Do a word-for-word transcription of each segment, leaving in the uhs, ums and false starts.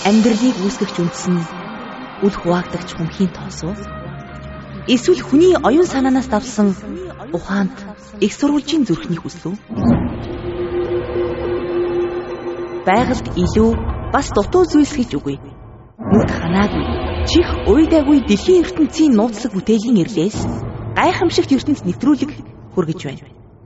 амьдралыг үүсгэгч үндсэн үл хуваагдагч хүмхийн тоосоо эсвэл хүний оюун санаанаас давсан ухаант их сурвалжийн зүрхний хүслүү байгальд илүү бас дутуу зүйлс гэж үгүй. Нүд ханаагүй чих уйдаагүй дэлхийн ертөнцийн нууцлаг бүтээлийн ирлээс гайхамшигт ертөнц нэвтрүүлэг хүргэж байна.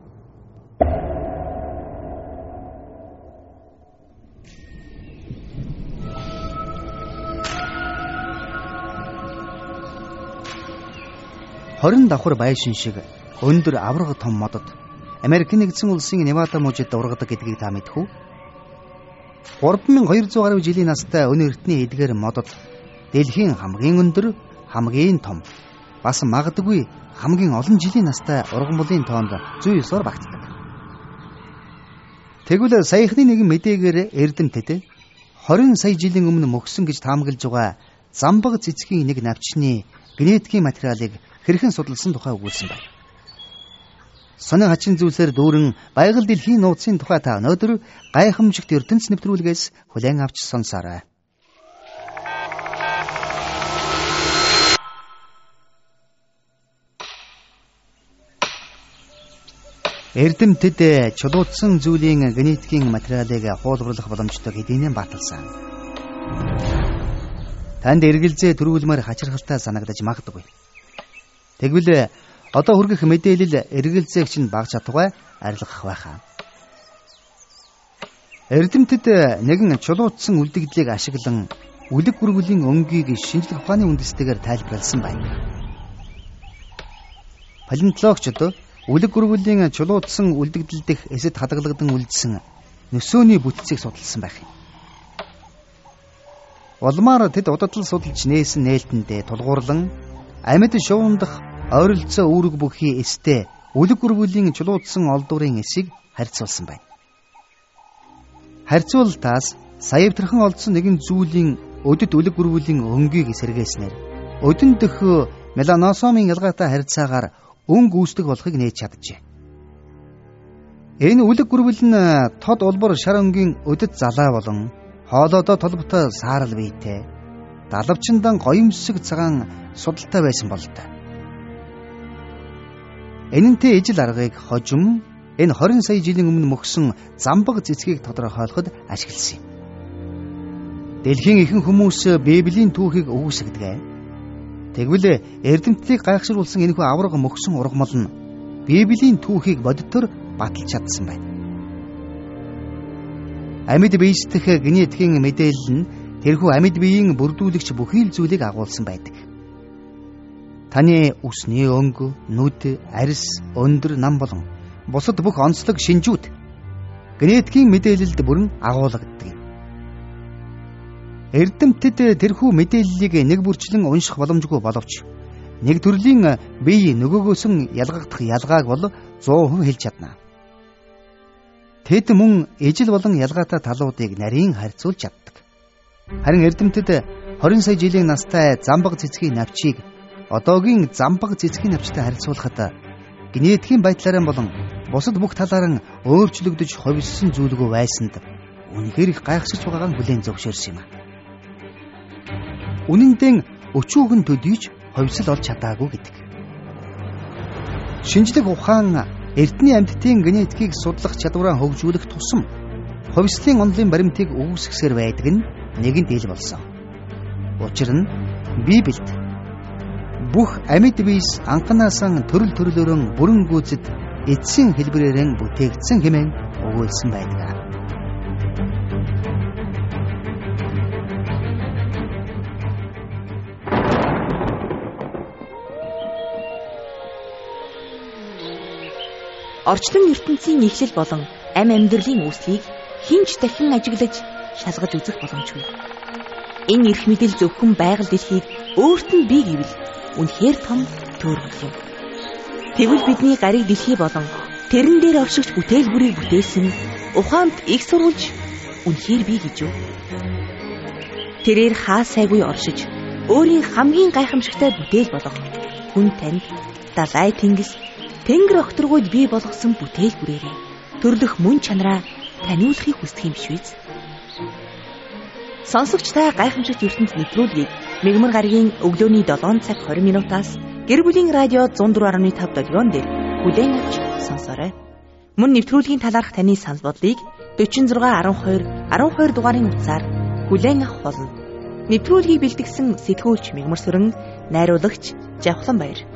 хорин давхар байшин шиг өндөр авраг том модод Америк нэгдсэн улсын Невада мужид ургадаг гэдгийг та мэдэх үү? гурван мянган хоёр зуун гаруй жилийн настай өнөө эртний эдгээр модод дэлхийн хамгийн өндөр, хамгийн том, бас магадгүй хамгийн олон жилийн настай урган булын тоонд зүй ёсоор багтдаг. Тэгвэл саяхны нэгэн мэдээгээр эрдэмтэд хорин сая жилийн өмнө мөхсөн гэж таамаглаж байгаа замбаг цэцгийн нэг навчны генетикийн материалыг хэрхэн судалсан тухай өгүүлсэн байна. Сонин хачин зүйлсээр дүүрэн байгаль дэлхийн нууцын тухай та өнөөдөр гайхамшигт ертөнц нэвтрүүлгээс хүлээн авч сонсоорой. Эрдэмтэд чулуутсан зүйлийн генетикийн материалыг хуулбарлах боломжтой хэдийнэ баталсан. Танд эргэлзээ төрүүлмээр хачирхалтай санагдаж магадгүй. Тэгвэл одоо хүргэх мэдээлэл эргэлзээгч нь баг чадвараа арилгах байхаа. Эрдэмтэд нэгэн чулуутсан үлдэгдлийг ашиглан үлэг гүргүлийн өнгийг шинжлэх ухааны үндэстэйгээр тайлбарласан байна. Палеонтологчид үлэг гүргүлийн чулуутсан үлдэгдэл дэх эсэд хадгалагдсан үлдсэн нөсөөний бүтцийг судалсан байх юм. Улмаар тэд удадл судалж нээсэн нээлтэндээ тулгуурлан амьд шуундах ойролцоо үүрэг бүхий эстэй үлэг гүргүлийн чулуутсан олдврын эсийг харьцуулсан байна. Харьцуултаас саявтрхан олдсон нэгэн зүйлийн өдөд үлэг гүргүлийн өнгийг сэргээснээр өдөн дөхөө меланосомын ялгаатай харьцаагаар өнг үүсдэг болохыг нээж чаджээ. Энэ үлэг гүргэл нь тод улбар шар өнгийн өдөд залаа болон хоолоодоо толботой саарал биетэй далавчиндан гоёмсог цагаан судалтай байсан болтой. Энэнтэй ижил аргыг хожим энэ хорин сая жилийн өмнө мөхсөн замбаг цэцгийг тодорхойлоход ашигласан юм. Дэлхийн ихэнх хүмүүс Библийн түүхийг өгөөсгдөг. Тэгвэл эрдэмтдийг гайхшруулсан энэхүү авраг мөхсөн ургамал нь Библийн түүхийг бодитор баталж чадсан байна. Амьд биестэх генетикийн мэдээлэл нь тэрхүү амьд биеийн бүрдүүлэгч бүхий л зүйлийг агуулсан байдаг. Таны үсний өнгө, нүд, арьс, өндөр нам болон бусад бүх онцлог шинжүүд генетикийн мэдээлэлд бүрэн агуулгаддаг юм. Эрдэмтэд тэрхүү мэдээллийг нэг бүрчлэн унших боломжгүй боловч нэг төрлийн бие нөгөөгөөс нь ялгагдах ялгааг бол зуун хувь хэлж чадна. Тэд мөн ижил болон ялгаатай талуудыг нарийн харьцуулж чаддаг. Харин эрдэмтэд хорин сая жилийн настай замбаг цэцгийн навчийг одоогийн замбаг цэцгийн навчтай харьцуулахад генетикийн байдлаараа болон бусад бүх талаараа өөрчлөгдөж ховссон зүйлгүй байсанд үнэхээр их гайхшиж байгаагаа бүлээн зөвшөөрсөн юм а. Үнэн дээр өчүүгэн төдийч ховсол олж чадаагүй гэдэг. Шинжлэх ухаан эрдний амьтдын генетикийг судлах чадвараа хөгжүүлэх тусам ховслын онолын баримтыг үүсгэсээр байдаг нь нэгэн дийл болсон. Учир нь Библиэд бүх амьд биес анхнаасаа төрөл төрлөөрөө бүрэн гүйцэд эцсийн хэлбэрээр бүтээгдсэн хэмээн өгүүлсэн байдаг. Орчлон ертөнцийн эхлэл болон амь амьдралын үүслийг хинч дахин ажиглаж шалгаж үзэх боломжгүй. Энэ эрх мэдэл зөвхөн байгаль дэлхийг өөрт нь бий гэвэл үнэхээр том төөргөл юм. Тэгвэл бидний гариг дэлхий болон тэрэн дээр оршигч бүтээл бүрийг бүтээсэн ухаанд их сурвалж үнэхээр бий гэж юу? Тэрээр хаа сайгүй оршиж өөрийн хамгийн гайхамшигтай бүтээл болох хүн танд далай тэнгис Тэнгэр огторгуйд бий болгосон бүтээл бүрээрээ төрлөх мөн чанараа таниулахыг хүсдэг юм биш үү? Сонсогч та гайхамшигт ертөнд нэвтрүүлгийг Мегмар гарагийн өглөөний долоон цаг хорин минутаас гэр бүлийн радио one oh four point five долгион дээр хүлээн авч сонсоорой. Мөн нэвтрүүлгийн талаарх таны санал бодлыг four six one two one two дугаарын утсаар хүлээн авах болно. Нэвтрүүлгийг бэлтгэсэн сэтгүүлч Мегмар Сүрэн, найруулагч Жавхлан Баяр.